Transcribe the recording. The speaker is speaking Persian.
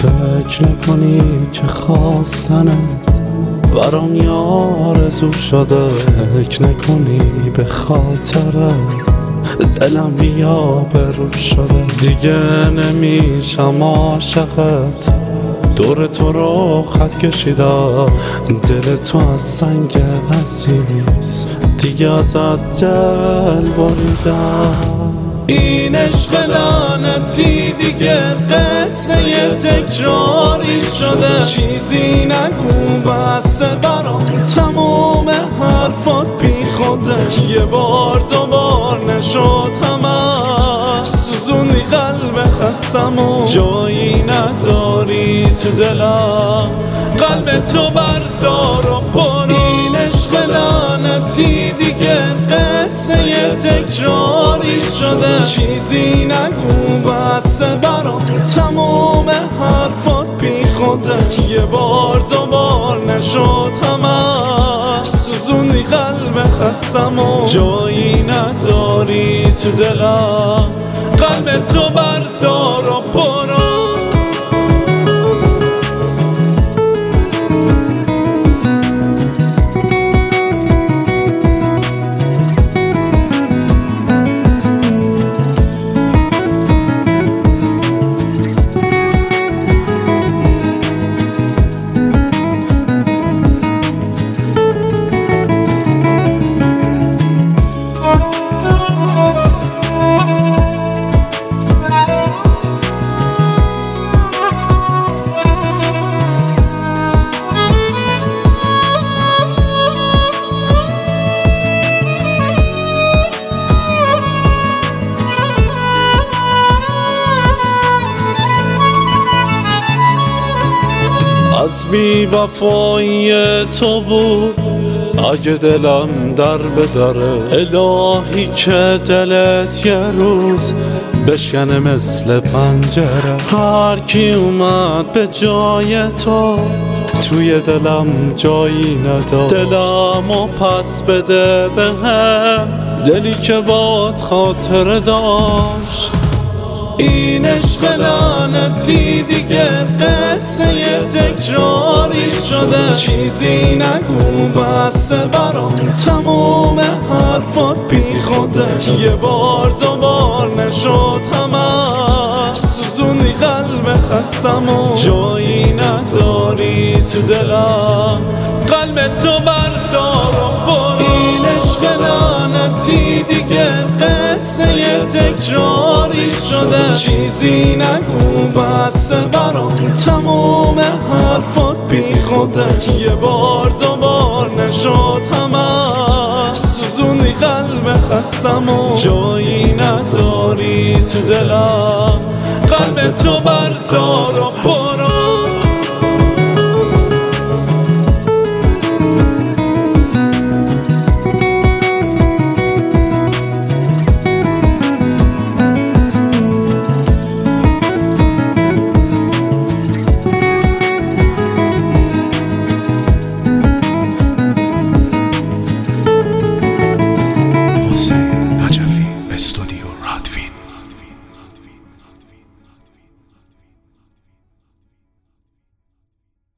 فکر نکنی که خواستنت برام یه آرزو شده، فکر نکنی به خاطرت دلم بی‌آبرو شده. دیگه نمیشم عاشقت، دور تو رو خط کشیدم، دل تو از سنگ عزیز دیگه ازت دل بریدم. این عشق لعنتی دیگه قصه تکراری شده، چیزی نگو بسته برام تمام حرفات بی خوده. یه بار دوبار نشد همه سوزوندی قلب خستم و جایی نداری تو دلم، قلب تو بردار و برو. این عشق لعنتی دیگه قصه تکراری شده، چیزی نگو بسته برام تمام حرفات بی خوده. یه بار دوبار نشد همه سوزوندی قلب خستم و جایی نداری تو دلم، قلب تو بردار و برو. از بی وفایی تو بود اگه دلم در بداره، الهی که دلت یه روز بشکنه مثل پنجره. هر کی اومد به جای تو توی دلم جایی نداد، دلمو پس بده بهم، دلی که باد خاطره داشت. این عشق لعنتی دیگه قصه تکراری شده، چیزی نگو بسته برام تمام حرفات بی خوده. یه بار دوبار نشد همه سوزوندی قلب خستم و جایی نداری تو دلم، قلب تو بردار و برو. این عشق لعنتی دیگه قصه تکراری شده، چیزی نگو بسته برام تمام حرفات بی خوده. یه بار دوبار نشد همه سوزوندی قلب خستم و جایی نداری تو دلم، قلب تو بردار و برو.